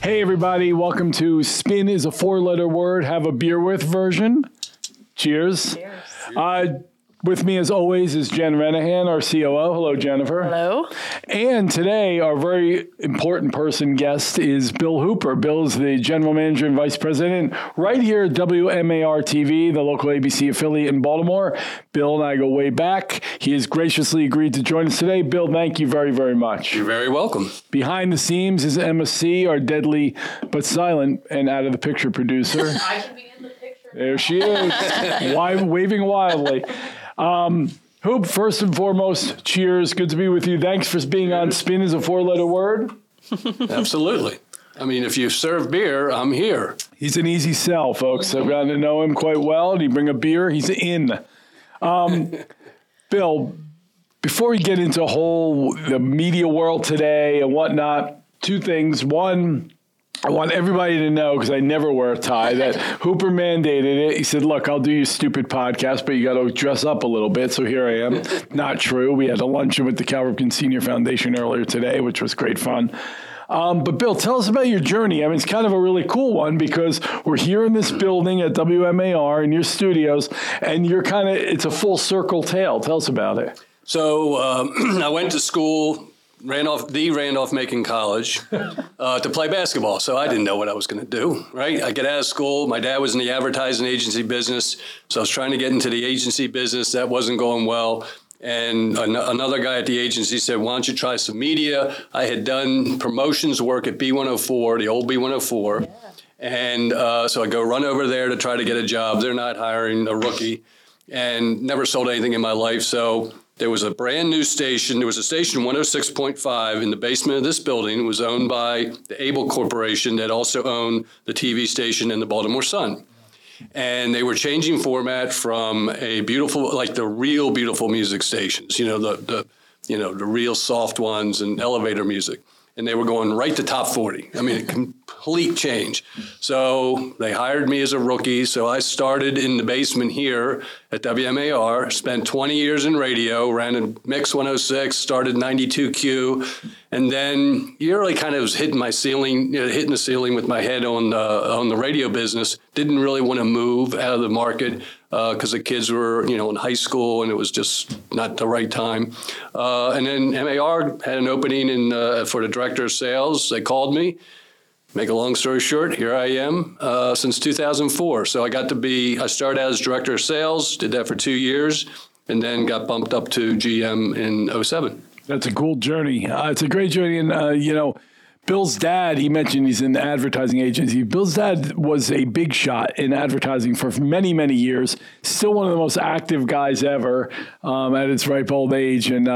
Hey, everybody. Welcome to Spin is a Four-Letter Word, Have a Beer With version. Cheers. Cheers. With me, as always, is Jen Renahan, our COO. Hello, Jennifer. Hello. And today, our very important guest is Bill Hooper. Bill is the General Manager and Vice President right here at WMAR-TV, the local ABC affiliate in Baltimore. Bill and I go way back. He has graciously agreed to join us today. Bill, thank you very, very much. You're very welcome. Behind the scenes is Emma C., our deadly but silent and out-of-the-picture producer. I can be in the picture. There she is, waving wildly. Hoop, first and foremost, cheers. Good to be with you. Thanks for being on Spin is a Four-Letter Word. Absolutely. I mean, if you serve beer, I'm here. He's an easy sell, folks. I've gotten to know him quite well. And you bring a beer, he's in. Bill, before we get into the media world today and whatnot, two things. One, I want everybody to know, because I never wear a tie, that Hooper mandated it. He said, look, I'll do your stupid podcast, but you got to dress up a little bit. So here I am. Not true. We had a luncheon with the Cal Ripken Senior Foundation earlier today, which was great fun. But Bill, tell us about your journey. I mean, it's kind of a really cool one because we're here in this building at WMAR in your studios, and it's a full circle tale. Tell us about it. So I went to school, Randolph-Macon College to play basketball. So I didn't know what I was going to do, right? I get out of school. My dad was in the advertising agency business. So I was trying to get into the agency business. That wasn't going well. And another guy at the agency said, why don't you try some media? I had done promotions work at B104, the old B104. Yeah. And so I go run over there to try to get a job. They're not hiring a rookie, and never sold anything in my life. So there was a brand new station. There was a station 106.5 in the basement of this building. It was owned by the Able Corporation that also owned the TV station and the Baltimore Sun. And they were changing format from a beautiful, like the real beautiful music stations, the real soft ones and elevator music. And they were going right to top 40. I mean, a complete change. So they hired me as a rookie. So I started in the basement here at WMAR, spent 20 years in radio, ran a Mix 106, started 92Q. And then you really kind of was hitting the ceiling with my head on the radio business. Didn't really want to move out of the market because the kids were, in high school, and it was just not the right time. And then MAR had an opening for the director of sales. They called me. Make a long story short, here I am since 2004. So I started out as director of sales, did that for 2 years, and then got bumped up to GM in 2007. That's a cool journey. It's a great journey. And, Bill's dad, he mentioned he's in the advertising agency. Bill's dad was a big shot in advertising for many, many years. Still one of the most active guys ever at his ripe old age. And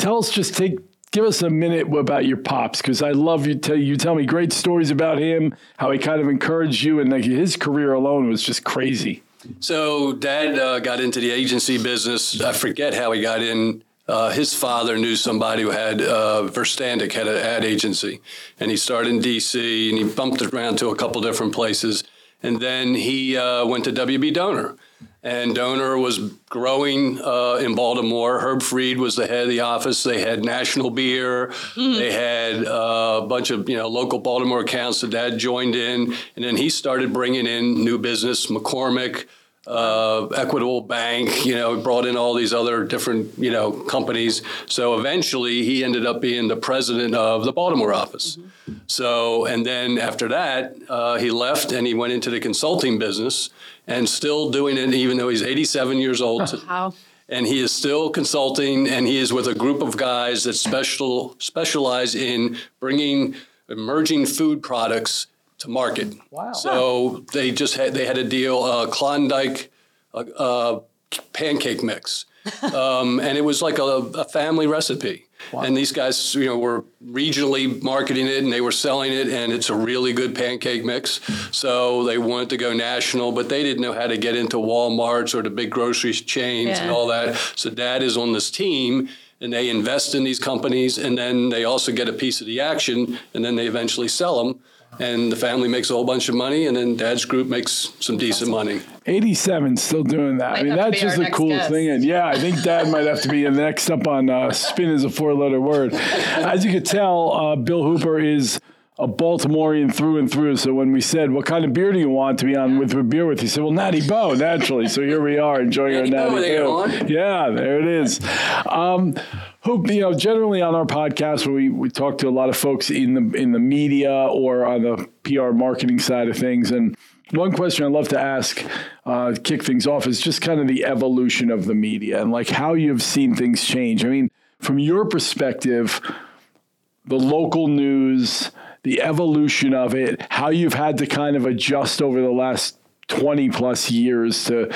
give us a minute about your pops, because I love you tell me great stories about him, how he kind of encouraged you, and his career alone was just crazy. So Dad got into the agency business. I forget how he got in. His father knew somebody who had Verstandic had an ad agency, and he started in D.C. and he bumped around to a couple different places, and then he went to WB Donor. And Donor was growing in Baltimore. Herb Freed was the head of the office. They had National Beer. They had a bunch of local Baltimore accounts that Dad joined in. And then he started bringing in new business, McCormick, Equitable Bank, brought in all these other different, companies. So eventually he ended up being the president of the Baltimore office. Mm-hmm. So, and then after that, he left and he went into the consulting business and still doing it, even though he's 87 years old. Wow. And he is still consulting, and he is with a group of guys that specialize in bringing emerging food products to market. Wow. So they had a deal, Klondike pancake mix. And it was like a family recipe. Wow. And these guys, were regionally marketing it, and they were selling it, and it's a really good pancake mix. So they wanted to go national, but they didn't know how to get into Walmarts or the big grocery chains and all that. So Dad is on this team, and they invest in these companies, and then they also get a piece of the action, and then they eventually sell them. And the family makes a whole bunch of money, and then Dad's group makes some decent money. 87, still doing that. I mean, that's just the coolest thing. And yeah, I think Dad might have to be next up on Spin is a Four-Letter Word. As you could tell, Bill Hooper is a Baltimorean through and through. So when we said, what kind of beer do you want to be on with beer with? He said, well, Natty Bo, naturally. So here we are enjoying our Natty Bo. Yeah, there it is. Hoop, generally on our podcast, where we talk to a lot of folks in the media or on the PR marketing side of things. And one question I'd love to ask, kick things off, is just kind of the evolution of the media and like how you've seen things change. I mean, from your perspective, the local news, the evolution of it, how you've had to kind of adjust over the last 20 plus years to,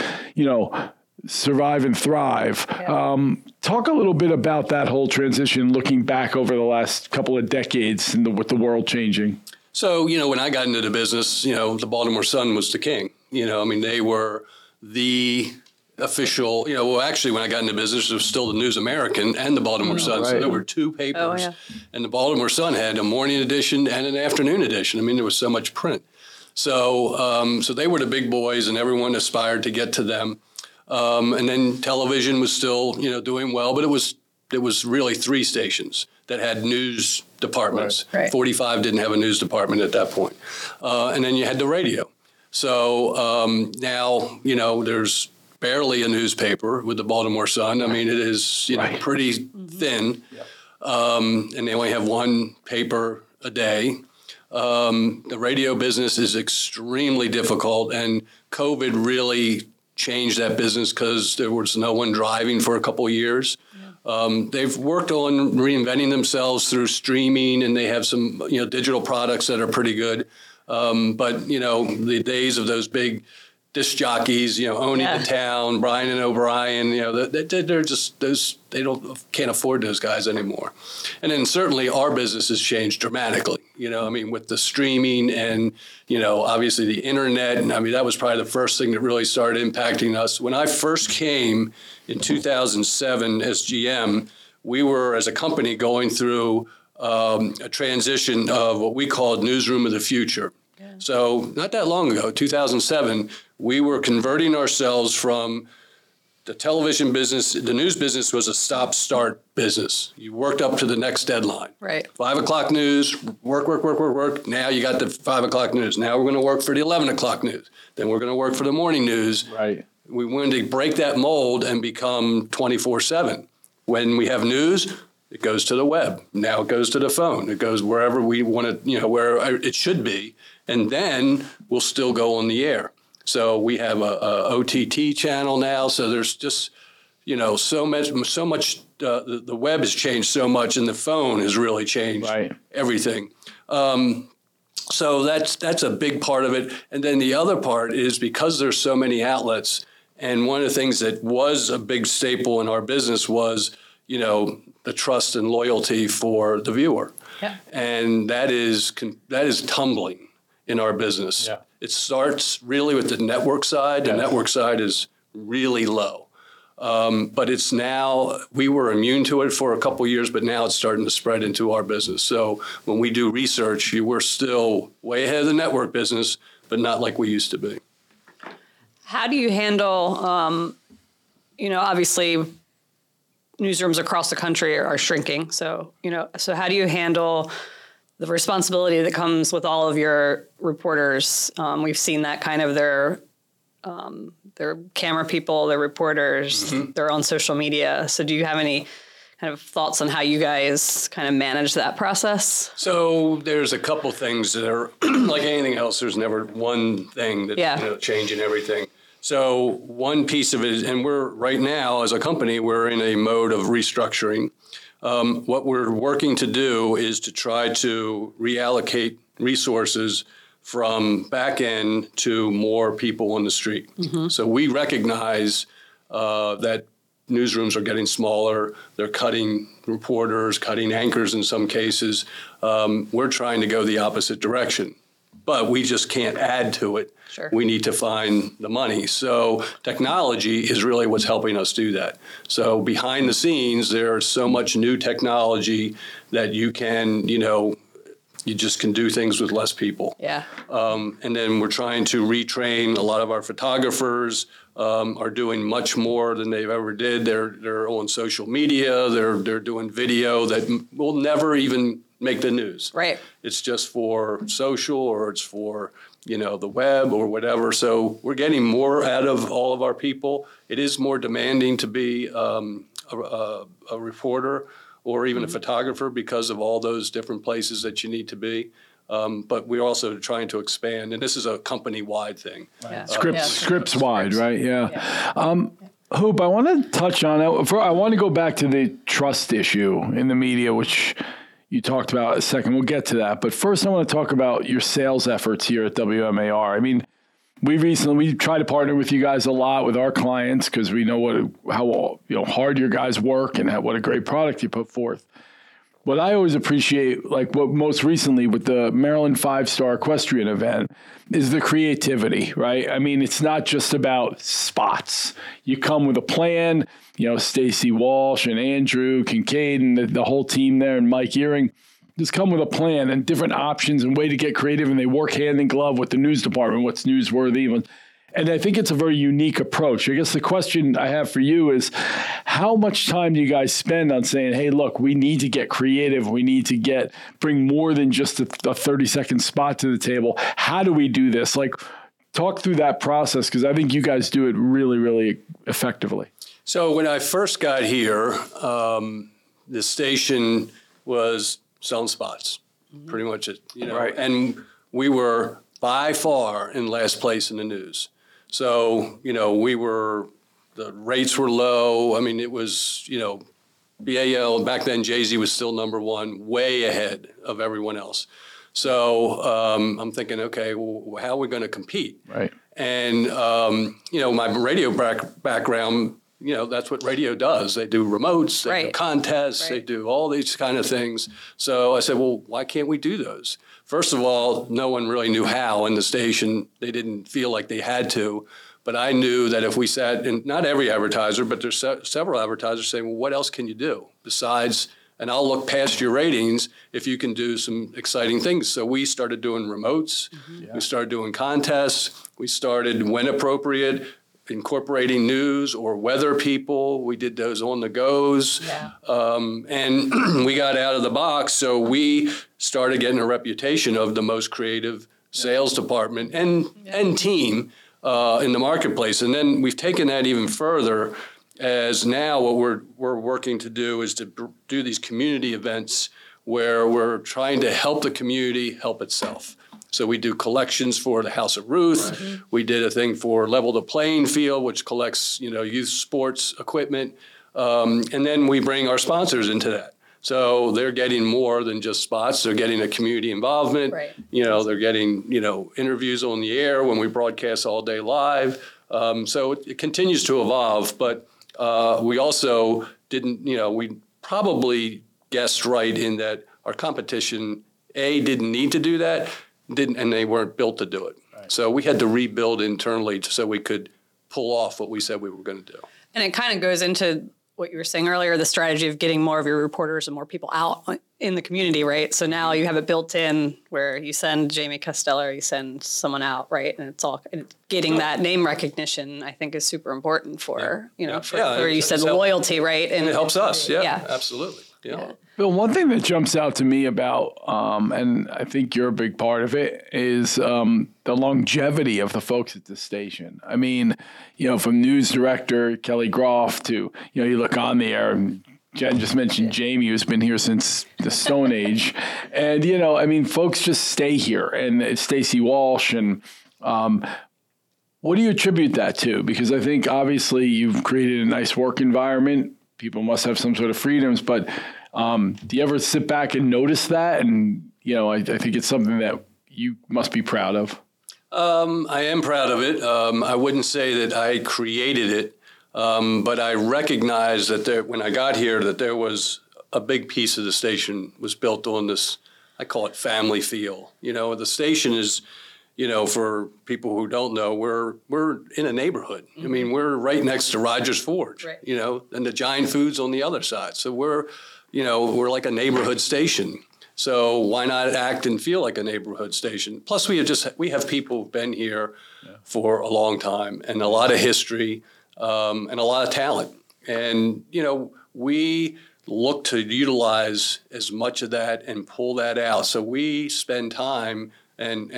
survive and thrive. Yeah. Talk a little bit about that whole transition, looking back over the last couple of decades and with the world changing. So, when I got into the business, the Baltimore Sun was the king. They were the official, actually when I got into business, it was still the News American and the Baltimore Sun. Right. So there were two papers. Oh, yeah. And the Baltimore Sun had a morning edition and an afternoon edition. There was so much print. So they were the big boys and everyone aspired to get to them. And then television was still, doing well, but it was really three stations that had news departments. Right. 45 didn't have a news department at that point. And then you had the radio. So now, there's barely a newspaper with the Baltimore Sun. It is, pretty thin. Yep. And they only have one paper a day. The radio business is extremely difficult, and COVID really changed that business because there was no one driving for a couple of years. Yeah. They've worked on reinventing themselves through streaming, and they have some, digital products that are pretty good. But, the days of those big disc jockeys, owning the town, Brian and O'Brien, they're just those, can't afford those guys anymore. And then certainly our business has changed dramatically, with the streaming and, obviously the internet. And that was probably the first thing that really started impacting us. When I first came in 2007 as GM, we were as a company going through a transition of what we called Newsroom of the Future. Yeah. So not that long ago, 2007, we were converting ourselves from the television business. The news business was a stop-start business. You worked up to the next deadline. Right. 5 o'clock news, work. Now you got the 5 o'clock news. Now we're going to work for the 11 o'clock news. Then we're going to work for the morning news. Right. We wanted to break that mold and become 24/7. When we have news, it goes to the web. Now it goes to the phone. It goes wherever we want to, where it should be. And then we'll still go on the air. So we have a OTT channel now. So there's just, so much. The web has changed so much, and the phone has really changed everything. So that's a big part of it. And then the other part is because there's so many outlets. And one of the things that was a big staple in our business was, the trust and loyalty for the viewer. Yeah. And that is tumbling in our business. Yeah. It starts really with the network side. The network side is really low. But it's now, we were immune to it for a couple of years, but now it's starting to spread into our business. So when we do research, we're still way ahead of the network business, but not like we used to be. How do you handle, obviously newsrooms across the country are shrinking. So how do you handle the responsibility that comes with all of your reporters? We've seen that kind of their camera people, their reporters, their own social media. So do you have any kind of thoughts on how you guys kind of manage that process? So there's a couple things that are like anything else. There's never one thing that's changing everything. So one piece of it, and we're right now as a company, we're in a mode of restructuring. What we're working to do is to try to reallocate resources from back end to more people on the street. Mm-hmm. So we recognize that newsrooms are getting smaller. They're cutting reporters, cutting anchors in some cases. We're trying to go the opposite direction, but we just can't add to it. Sure. We need to find the money. So technology is really what's helping us do that. So behind the scenes, there's so much new technology that you can, you just can do things with less people. Yeah. And then we're trying to retrain a lot of our photographers. Are doing much more than they've ever did. They're on social media. They're doing video that will never even make the news. Right. It's just for social, or it's for, the web or whatever. So we're getting more out of all of our people. It is more demanding to be a reporter or even a photographer because of all those different places that you need to be. But we're also trying to expand, and this is a company-wide thing. Yeah. Scripts wide, right? Yeah. Hoop, I want to touch on that. I want to go back to the trust issue in the media, which you talked about a second. We'll get to that. But first, I want to talk about your sales efforts here at WMAR. I mean, we try to partner with you guys a lot with our clients because we know how hard your guys work and what a great product you put forth. What I always appreciate, like what most recently with the Maryland 5-Star Equestrian event, is the creativity, right? I mean, it's not just about spots. You come with a plan, Stacy Walsh and Andrew Kincaid and the whole team there and Mike Earing just come with a plan and different options and way to get creative, and they work hand in glove with the news department, what's newsworthy. And I think it's a very unique approach. I guess the question I have for you is, how much time do you guys spend on saying, hey, look, we need to get creative. We need to bring more than just a 30-second spot to the table. How do we do this? Like, talk through that process, because I think you guys do it really, really effectively. So when I first got here, the station was selling spots, pretty much it, Right. And we were by far in last place in the news. So, the rates were low. I mean, it was, BAL, back then Jay-Z was still number one, way ahead of everyone else. So I'm thinking, okay, well, how are we going to compete? Right. And, my radio background, that's what radio does. They do remotes, they do contests, they do all these kind of things. So I said, well, why can't we do those? First of all, no one really knew how in the station. They didn't feel like they had to. But I knew that if we sat, and not every advertiser, but there's several advertisers saying, well, what else can you do besides, and I'll look past your ratings if you can do some exciting things. So we started doing remotes. We started doing contests. We started, when appropriate, incorporating news or weather people. We did those on the goes. And we got out of the box. So we started getting a reputation of the most creative sales department and team in the marketplace. And then we've taken that even further, as now what we're working to do is to do these community events where we're trying to help the community help itself. So we do collections for the House of Ruth. Right. We did a thing for Level the Playing Field, which collects, youth sports equipment. And then we bring our sponsors into that. So they're getting more than just spots. They're getting a community involvement. Right. They're getting, interviews on the air when we broadcast all day live. So it continues to evolve. But we also didn't, we probably guessed right in that our competition, didn't need to do that. And they weren't built to do it. Right. So we had to rebuild internally so we could pull off what we said we were going to do. And it kind of goes into what you were saying earlier, the strategy of getting more of your reporters and more people out in the community, right? So now you have it built in where you send Jamie Costello, you send someone out, right? And it's all getting that name recognition, I think, is super important for, for you said loyalty, right? And it helps us. Yeah. Absolutely. Yeah. Bill, one thing that jumps out to me about, and I think you're a big part of it, is the longevity of the folks at the station. I mean, from news director Kelly Groff to, you look on the air, and Jen just mentioned Jamie, who's been here since the Stone Age. And, folks just stay here. And Stacy Walsh. And what do you attribute that to? Because I think, obviously, you've created a nice work environment. People must have some sort of freedoms, but do you ever sit back and notice that? And, I think it's something that you must be proud of. I am proud of it. I wouldn't say that I created it, but I recognize that when I got here, that there was a big piece of the station was built on this, I call it family feel. The station is, for people who don't know, we're in a neighborhood. Mm-hmm. I mean, we're right next to Rogers Forge, right. And the Giant Foods on the other side. So we're like a neighborhood station. So why not act and feel like a neighborhood station? Plus, we have people who've been here for a long time and a lot of history and a lot of talent. And, we look to utilize as much of that and pull that out. So we spend time, and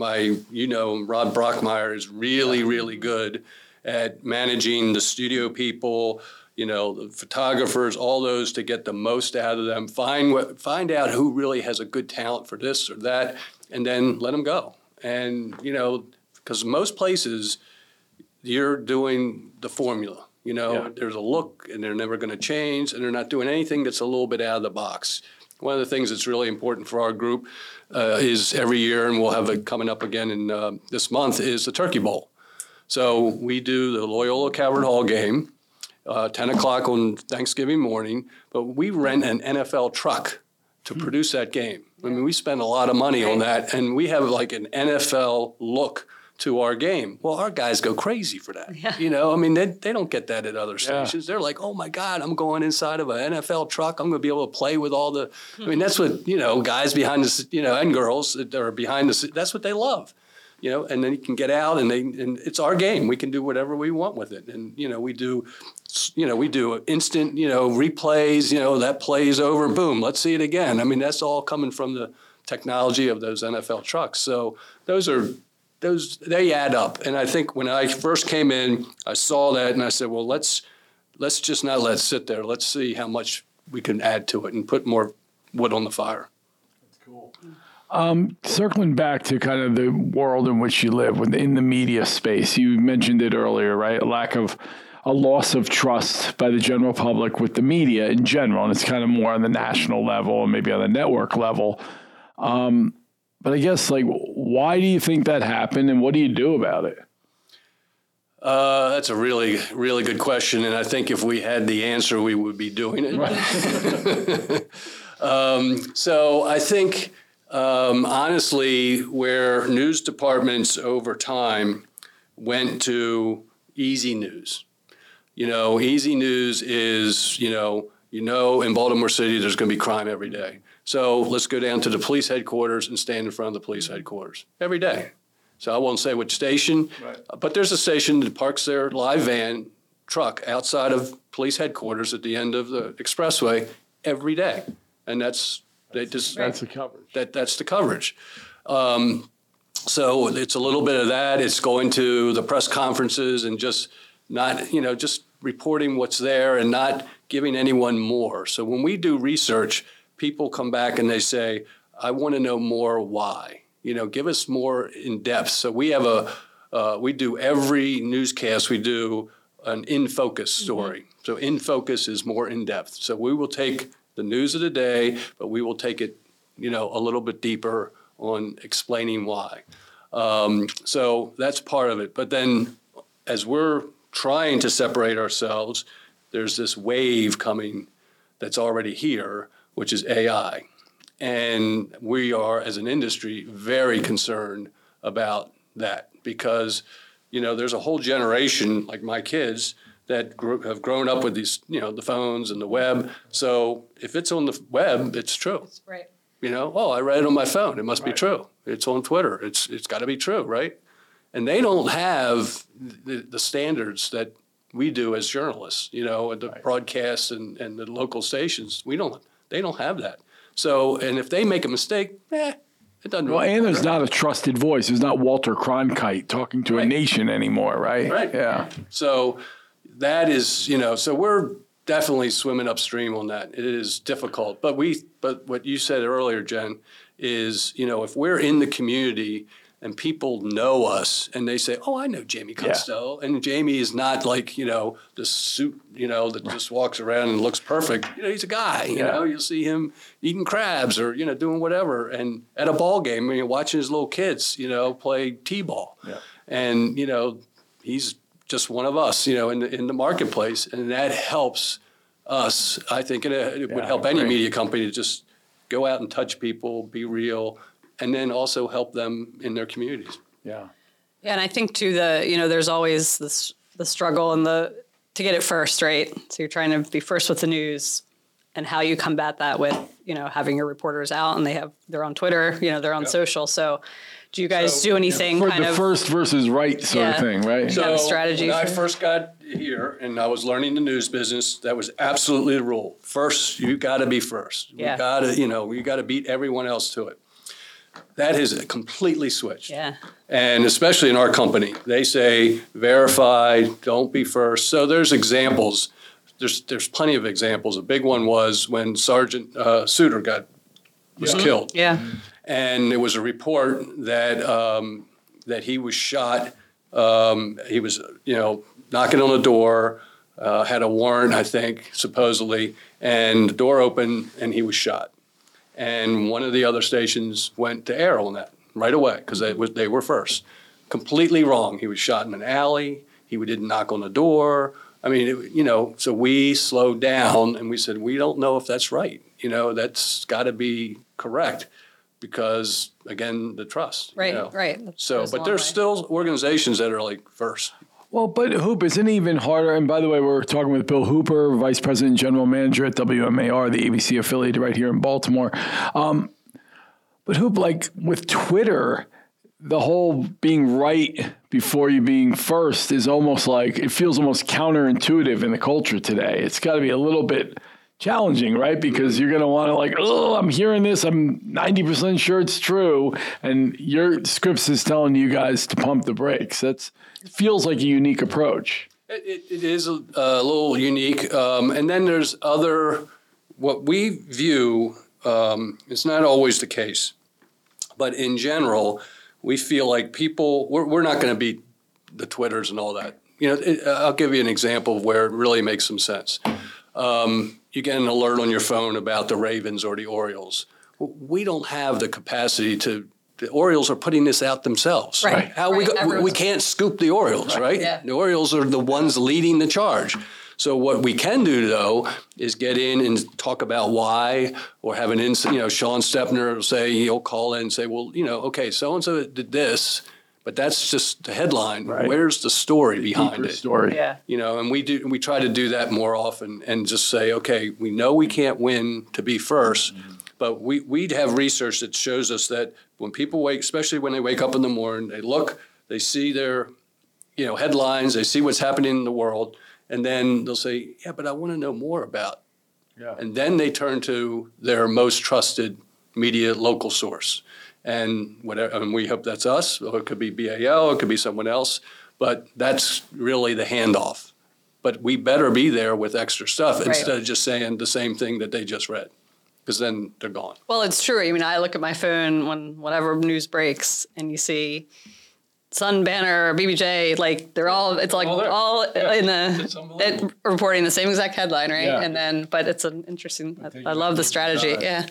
Rob Brockmeyer is really, really good at managing the studio people, the photographers, all those, to get the most out of them. Find out who really has a good talent for this or that, and then let them go. And, because most places, you're doing the formula. There's a look, and they're never going to change, and they're not doing anything that's a little bit out of the box. One of the things that's really important for our group is every year, and we'll have it coming up again in this month, is the Turkey Bowl. So we do the Loyola Calvert Hall game, 10 o'clock on Thanksgiving morning, but we rent an NFL truck to produce that game. I mean, we spend a lot of money on that, and we have like an NFL look to our game. Well, our guys go crazy for that. Yeah. They don't get that at other stations. They're like, oh my God, I'm going inside of an NFL truck. I'm going to be able to play with all the, that's what, guys behind the, and girls that are behind the, that's what they love, and then you can get out and it's our game. We can do whatever we want with it. And, we do instant, replays, that plays over, boom, let's see it again. That's all coming from the technology of those NFL trucks. So they add up. And I think when I first came in, I saw that and I said, well, let's just not let it sit there. Let's see how much we can add to it and put more wood on the fire. That's cool. Circling back to kind of the world in which you live within the media space, you mentioned it earlier, right? A loss of trust by the general public with the media in general. And it's kind of more on the national level and maybe on the network level. But I guess, why do you think that happened, and what do you do about it? That's a really, really good question, and I think if we had the answer, we would be doing it. Right. So I think, honestly, where news departments over time went to easy news. Easy news is, in Baltimore City, there's going to be crime every day. So let's go down to the police headquarters and stand in front of the police headquarters every day. So I won't say which station, right, but there's a station that parks their live van truck outside of police headquarters at the end of the expressway every day. And that's the coverage. That's the coverage. So it's a little bit of that. It's going to the press conferences and just not, just reporting what's there and not giving anyone more. So when we do research, people come back and they say, I want to know more why. Give us more in depth. So we have we do every newscast, we do an in focus story. Mm-hmm. So in focus is more in depth. So we will take the news of the day, but we will take it, a little bit deeper on explaining why. So that's part of it. But then as we're trying to separate ourselves, there's this wave coming that's already here, which is AI. And we are, as an industry, very concerned about that because, there's a whole generation, like my kids, that have grown up with these, the phones and the web. So if it's on the web, it's true. Right. I read it on my phone. It must be true. It's on Twitter. It's got to be true, right? And they don't have the standards that we do as journalists, at the broadcasts and the local stations. They don't have that. So, and if they make a mistake, it doesn't really matter. And there's not a trusted voice. There's not Walter Cronkite talking to a nation anymore, right? Right. Yeah. So that is, so we're definitely swimming upstream on that. It is difficult. But what you said earlier, Jen, is, if we're in the community and people know us and they say, oh, I know Jamie Costello. Yeah. And Jamie is not like, the suit, that just walks around and looks perfect. He's a guy, you'll see him eating crabs or, doing whatever. And at a ball game, watching his little kids, play T-ball. Yeah. And, he's just one of us, in the marketplace. And that helps us, I think, it would help any media company to just go out and touch people, be real, and then also help them in their communities. Yeah. Yeah, and I think too there's always the struggle and to get it first, right? So you're trying to be first with the news, and how you combat that with having your reporters out and they're on Twitter, they're on social. So Do you guys do anything For kind the of first versus right sort of thing, right? So- have a strategy when I for- first got here and I was learning the news business, that was absolutely the rule. First, you got to be first. Yeah. You got to beat everyone else to it. That has completely switched. Yeah. And especially in our company, they say verify, don't be first. So there's examples. There's plenty of examples. A big one was when Sergeant Suter was killed. Yeah. And there was a report that that he was shot. He was, knocking on the door, had a warrant, I think, supposedly, and the door opened and he was shot. And one of the other stations went to air on that right away because they were first. Completely wrong. He was shot in an alley. He didn't knock on the door. I mean, so we slowed down and we said, we don't know if that's right. That's got to be correct because, again, the trust. Right, right. So, Goes a but long there's way. still organizations that are like first. Well, but Hoop, isn't it even harder? And by the way, we're talking with Bill Hooper, Vice President and General Manager at WMAR, the ABC affiliate right here in Baltimore. But Hoop, like with Twitter, the whole being right before you being first is almost like, it feels almost counterintuitive in the culture today. It's got to be a little bit challenging, right? Because you're going to want to like, oh, I'm hearing this. I'm 90% sure it's true. And your Scripps is telling you guys to pump the brakes. It feels like a unique approach. It is a little unique. And then there's what we view, it's not always the case, but in general, we feel like we're not going to beat the Twitters and all that. I'll give you an example of where it really makes some sense. You get an alert on your phone about the Ravens or the Orioles. We don't have the capacity the Orioles are putting this out themselves. Right. We can't scoop the Orioles, right? Yeah. The Orioles are the ones leading the charge. So what we can do, though, is get in and talk about why, or have an Sean Stepner will say, he'll call in and say, well, okay, so-and-so did this, but that's just the headline. Right. Where's the story behind Deeper it? story. Yeah. And we try to do that more often and just say, okay, we know we can't win to be first, but we have research that shows us that when people especially when they wake up in the morning, they see their, headlines, they see what's happening in the world, and then they'll say, yeah, but I want to know more about. Yeah. And then they turn to their most trusted media local source. And we hope that's us, or it could be BAL, it could be someone else, but that's really the handoff. But we better be there with extra stuff instead of just saying the same thing that they just read, because then they're gone. Well, it's true. I mean, I look at my phone when whatever news breaks and you see Sun Banner or BBJ, like it's like all in reporting the same exact headline, right? Yeah. And then, but it's an interesting, I love the strategy. Yeah.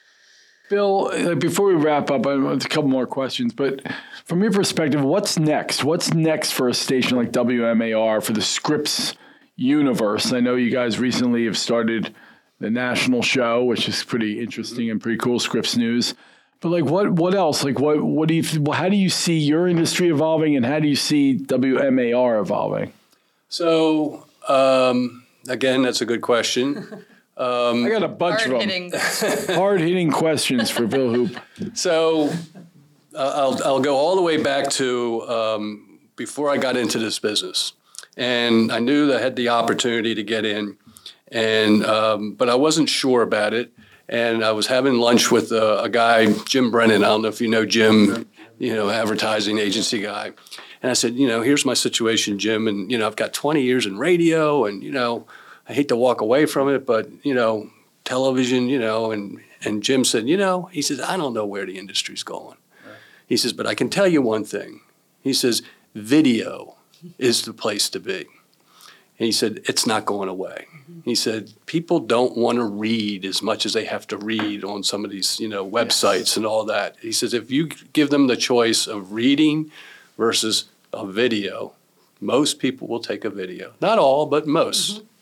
Bill, before we wrap up, I have a couple more questions, but from your perspective, what's next? What's next for a station like WMAR for the Scripps universe? I know you guys recently have started the national show, which is pretty interesting and pretty cool, Scripps News. But like, what else? Like, what do you? How do you see your industry evolving, and how do you see WMAR evolving? So, again, that's a good question. I got a bunch of them. Hard-hitting questions for Bill Hoop. So, I'll go all the way back to before I got into this business, and I knew that I had the opportunity to get in, and but I wasn't sure about it. And I was having lunch with a guy, Jim Brennan. I don't know if you know Jim, advertising agency guy. And I said, here's my situation, Jim. And, I've got 20 years in radio and, I hate to walk away from it, but, television, and Jim said, he says, I don't know where the industry's going. Right. He says, but I can tell you one thing. He says, video is the place to be. And he said, it's not going away. He said, people don't want to read as much as they have to read on some of these, websites and all that. He says, if you give them the choice of reading versus a video, most people will take a video. Not all, but most.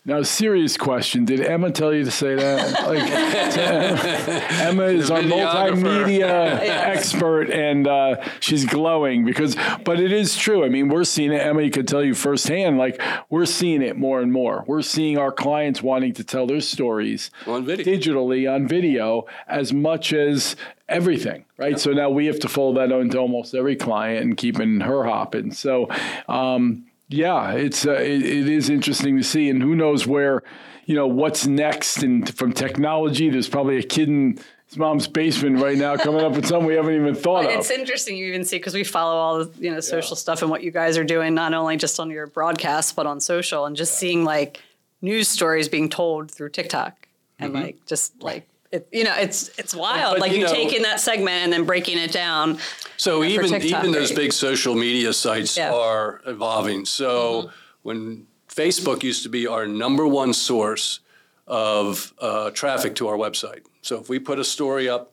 Now, serious question. Did Emma tell you to say that? Like, Emma is our multimedia expert, and she's glowing but it is true. I mean, we're seeing it. Emma could tell you firsthand, like, we're seeing it more and more. We're seeing our clients wanting to tell their stories on video, digitally on video, as much as everything, right? Yep. So now we have to fold that into almost every client and keeping her hopping. So, yeah, it is interesting to see, and who knows where, what's next. And from technology, there's probably a kid in his mom's basement right now coming up with something we haven't even thought of. It's interesting you even see, because we follow all the social stuff and what you guys are doing, not only just on your broadcast but on social, and just seeing like news stories being told through TikTok and it's wild. But, like you taking that segment and then breaking it down. So even those big social media sites are evolving. So when Facebook used to be our number one source of traffic to our website. So if we put a story up,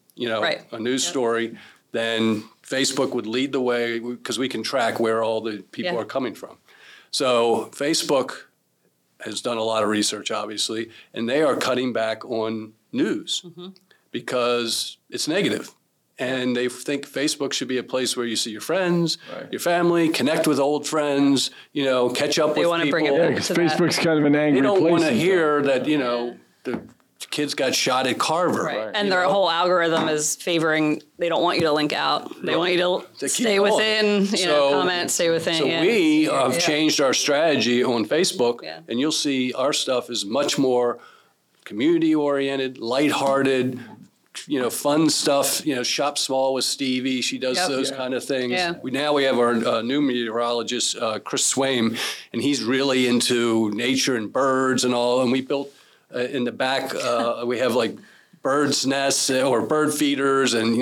a news story, then Facebook would lead the way because we can track where all the people are coming from. So Facebook has done a lot of research, obviously, and they are cutting back on news because it's negative. And they think Facebook should be a place where you see your friends, your family, connect with old friends, catch up with people. They want to bring it back because Facebook's kind of an angry place. They don't want to hear that, the kids got shot at Carver. Right. And their whole algorithm is favoring, they don't want you to link out. They want you to stay within, comment, stay within. So we have changed our strategy on Facebook, and you'll see our stuff is much more community-oriented, lighthearted, fun stuff, Shop Small with Stevie. She does those kind of things. Yeah. We have our new meteorologist, Chris Swaim, and he's really into nature and birds and all. And we built in the back, we have like birds' nests or bird feeders. And,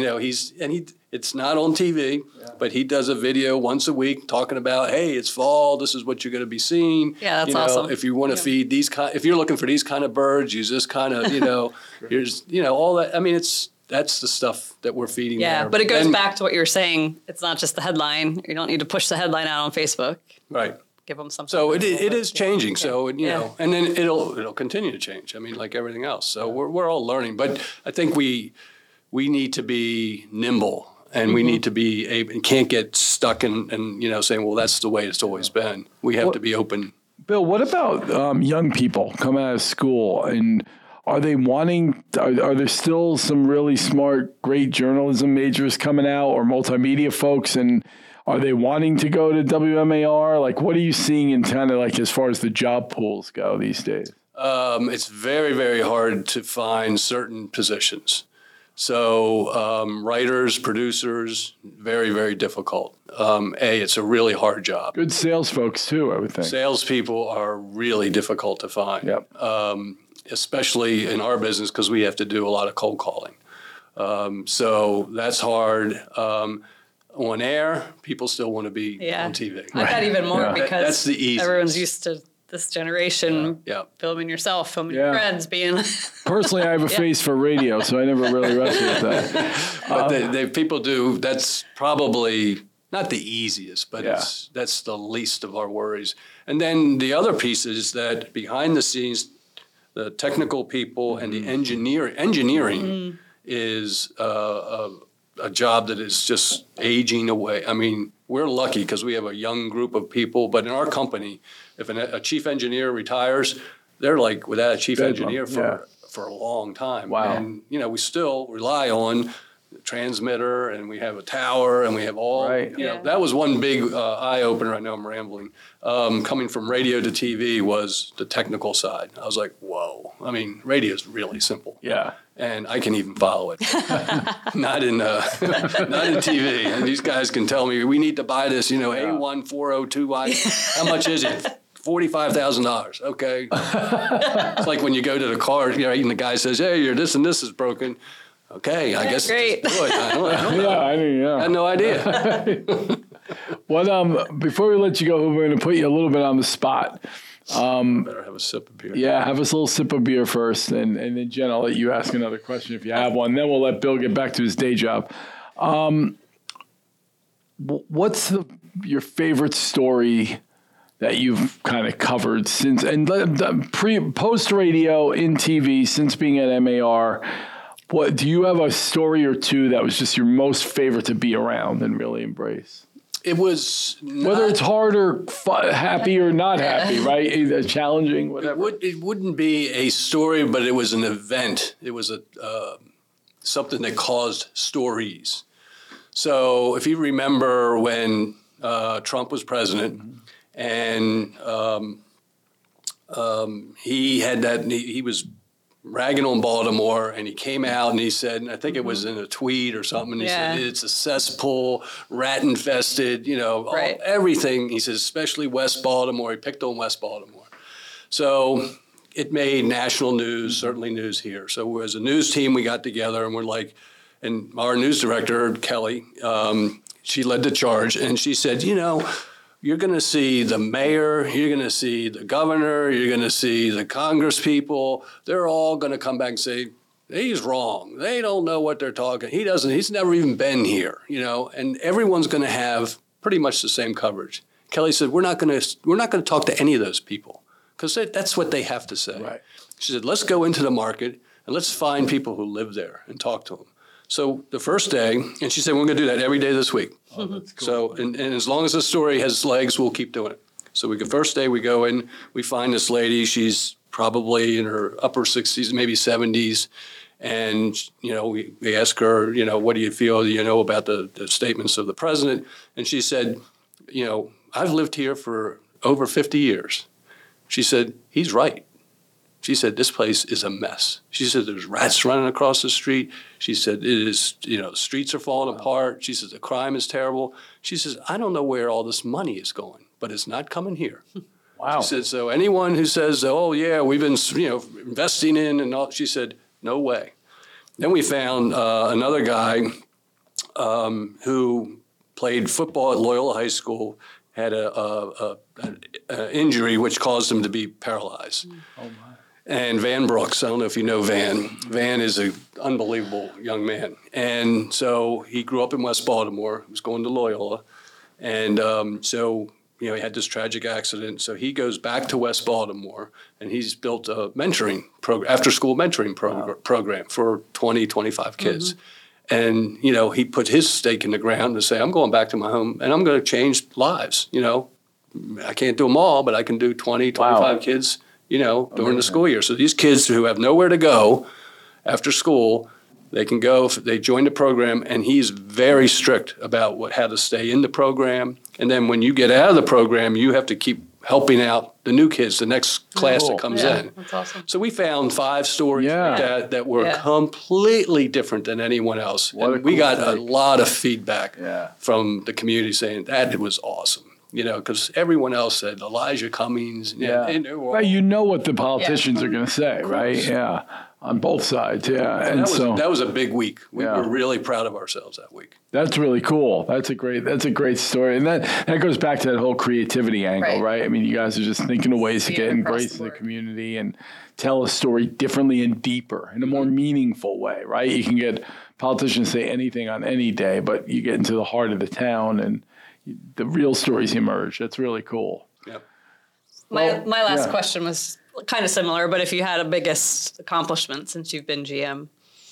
it's not on TV, but he does a video once a week talking about, hey, it's fall. This is what you're going to be seeing. Yeah, that's awesome. If you want to feed if you're looking for these kind of birds, use this kind of, here's, all that. I mean, that's the stuff that we're feeding. Yeah, there. but it goes back to what you were saying. It's not just the headline. You don't need to push the headline out on Facebook. Right. Give them something. So it is changing. Yeah. So, and then it'll continue to change. I mean, like everything else. So we're all learning. But I think we need to be nimble. And we need to be able, can't get stuck in saying, well, that's the way it's always been. We have to be open. Bill, what about young people coming out of school? And are they are there still some really smart, great journalism majors coming out or multimedia folks? And are they wanting to go to WMAR? Like, what are you seeing in kind of like as far as the job pools go these days? It's very, very hard to find certain positions. So writers, producers, very, very difficult. It's a really hard job. Good sales folks, too, I would think. Salespeople are really difficult to find, especially in our business because we have to do a lot of cold calling. So that's hard. On air, people still want to be on TV. I bet even more because that's the easiest. Everyone's used to this generation filming yourself, filming your friends, being... Personally, I have a face for radio, so I never really wrestled with that. But people do. That's probably not the easiest, but that's the least of our worries. And then the other piece is that behind the scenes, the technical people and the engineering is a job that is just aging away. I mean, we're lucky because we have a young group of people, but in our company, if a chief engineer retires, they're like without a chief engineer for a long time. Wow. And, we still rely on the transmitter, and we have a tower, and we have all, that was one big eye-opener. I know I'm rambling. Coming from radio to TV was the technical side. I was like, whoa. I mean, radio is really simple. Yeah. And I can even follow it. not in TV. And these guys can tell me, we need to buy this, A1402Y. How much is it? $45,000. Okay. It's like when you go to the car, and the guy says, hey, your this and this is broken. Okay, I guess great. Just do it. I don't know. I had no idea. Before we let you go, we're going to put you a little bit on the spot. Better have a sip of beer. Yeah, have us a little sip of beer first, and then Jen, I'll let you ask another question if you have one. Then we'll let Bill get back to his day job. What's your favorite story that you've kind of covered since, and post radio, in TV, since being at MAR? What do you have a story or two that was just your most favorite to be around and really embrace? It was whether it's hard or happy or not happy, right? Either challenging, whatever. It wouldn't be a story, but it was an event. It was something that caused stories. So if you remember when Trump was president, and he was ragging on Baltimore, and he came out and he said, and I think it was in a tweet or something, and he said, it's a cesspool, rat infested, everything. He says, especially West Baltimore. He picked on West Baltimore. So it made national news, certainly news here. So as a news team, we got together and we're like, and our news director, Kelly, she led the charge, and she said, you're going to see the mayor, you're going to see the governor, you're going to see the Congress people. They're all going to come back and say, he's wrong. They don't know what they're talking. He's never even been here, and everyone's going to have pretty much the same coverage. Kelly said, we're not going to talk to any of those people because that's what they have to say. Right. She said, let's go into the market and let's find people who live there and talk to them. So the first day, and she said, we're going to do that every day this week. Oh, that's cool. So, and as long as the story has legs, we'll keep doing it. So first day we go in, we find this lady. She's probably in her upper 60s, maybe 70s. And, we ask her, what do you feel, about the statements of the president? And she said, I've lived here for over 50 years. She said, he's right. She said, this place is a mess. She said, there's rats running across the street. She said, it is, the streets are falling apart. She says, the crime is terrible. She says, I don't know where all this money is going, but it's not coming here. Wow. She said, so anyone who says, oh, yeah, we've been, investing in and all, she said, no way. Then we found another guy who played football at Loyola High School, had an injury which caused him to be paralyzed. Oh, my. And Van Brooks, I don't know if you know Van. Van is an unbelievable young man. And so he grew up in West Baltimore, was going to Loyola. And he had this tragic accident. So he goes back to West Baltimore, and he's built a mentoring program, after-school mentoring program for 20, 25 kids. And, he put his stake in the ground to say, I'm going back to my home, and I'm going to change lives. I can't do them all, but I can do 20, 25 kids during the school year. So these kids who have nowhere to go after school, they can go, they join the program, and he's very strict about how to stay in the program. And then when you get out of the program, you have to keep helping out the new kids, the next class that comes in. That's awesome. So we found 5 stories like that were completely different than anyone else. And we got a lot of feedback from the community saying that it was awesome. Because everyone else said Elijah Cummings. Right, what the politicians are going to say, right? Yeah, on both sides. Yeah, and that was a big week. We were really proud of ourselves that week. That's really cool. That's a great story, and that goes back to that whole creativity angle, right? I mean, you guys are just thinking of ways to get embraced in the community and tell a story differently and deeper in a more meaningful way, right? You can get politicians say anything on any day, but you get into the heart of the town and the real stories emerge. That's really cool. Yep. My last question was kind of similar, but if you had a biggest accomplishment since you've been GM?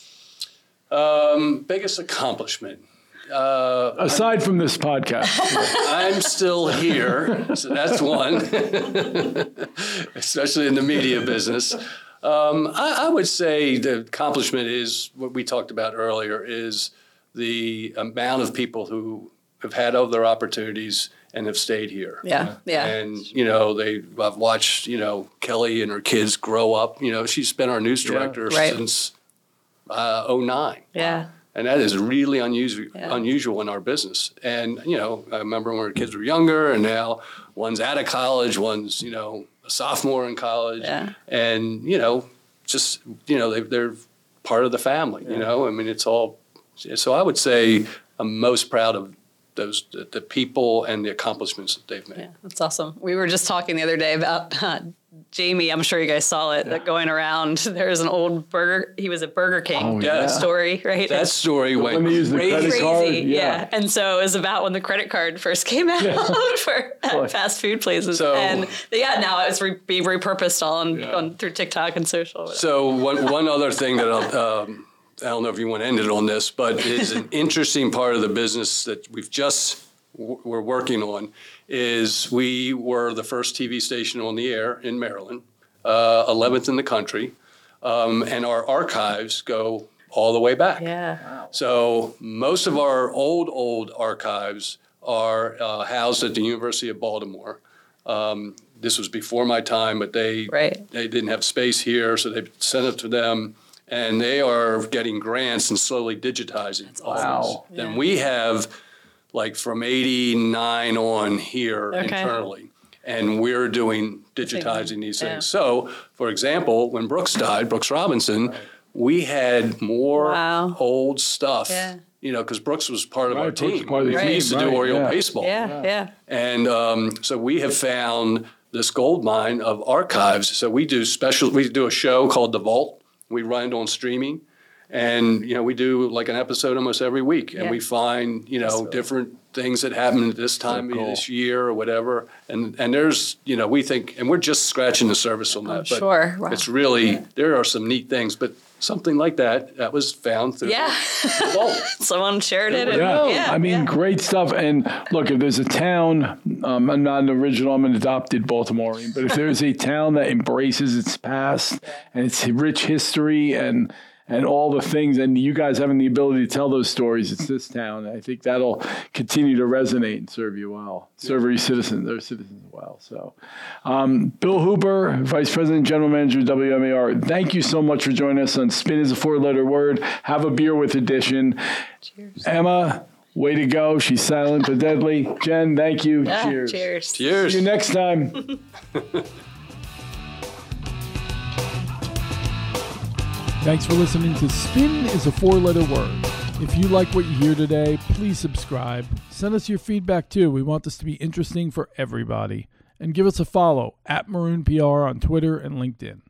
Biggest accomplishment. Aside from this podcast. I'm still here, so that's one, especially in the media business. I would say the accomplishment is what we talked about earlier, is the amount of people who have had other opportunities and have stayed here. Yeah. And, I've watched, Kelly and her kids grow up. She's been our news director since 2009. Yeah. And that is really unusual in our business. And, I remember when our kids were younger, and now one's out of college, one's, a sophomore in college. Yeah. And, they're part of the family, I mean, it's all. So I would say I'm most proud of the people and the accomplishments that they've made. Yeah, that's awesome. We were just talking the other day about Jamie, I'm sure you guys saw it, that going around. There's an old he was at Burger King story, right? That story went When they use the credit card. Yeah. And so it was about when the credit card first came out for fast food places. So, and now it's being repurposed on through TikTok and social. So one other thing that I don't know if you want to end it on this, but it's an interesting part of the business that we're working on is we were the first TV station on the air in Maryland, 11th in the country, and our archives go all the way back. Yeah. Wow. So most of our old archives are housed at the University of Baltimore. This was before my time, but they didn't have space here, so they sent it to them, and they are getting grants and slowly digitizing. That's awesome. Wow. Then we have like from 89 on here internally. And we're digitizing these things. So, for example, when Brooks Robinson, we had more old stuff, because Brooks was part of our team. We used to do Oriole baseball. Yeah. And so we have found this gold mine of archives. So we do a show called The Vault. We run it on streaming. And, we do like an episode almost every week. And we find, different things that happened at this time this year or whatever. And there's, we think, and we're just scratching the surface on that. But it's really, there are some neat things. But something like that was found through the vault. Someone shared it. I mean, great stuff. And look, if there's a town, I'm not an original, I'm an adopted Baltimorean, but if there's a town that embraces its past and its rich history and all the things, and you guys having the ability to tell those stories, it's this town. I think that'll continue to resonate and serve you well, serve your citizens well. So, Bill Hooper, Vice President, General Manager, WMAR, thank you so much for joining us on Spin is a Four-Letter Word. Have a beer with Edition. Cheers. Emma, way to go. She's silent but deadly. Jen, thank you. Cheers. Cheers. See you next time. Thanks for listening to Spin is a Four-Letter Word. If you like what you hear today, please subscribe. Send us your feedback too. We want this to be interesting for everybody. And give us a follow @MaroonPR on Twitter and LinkedIn.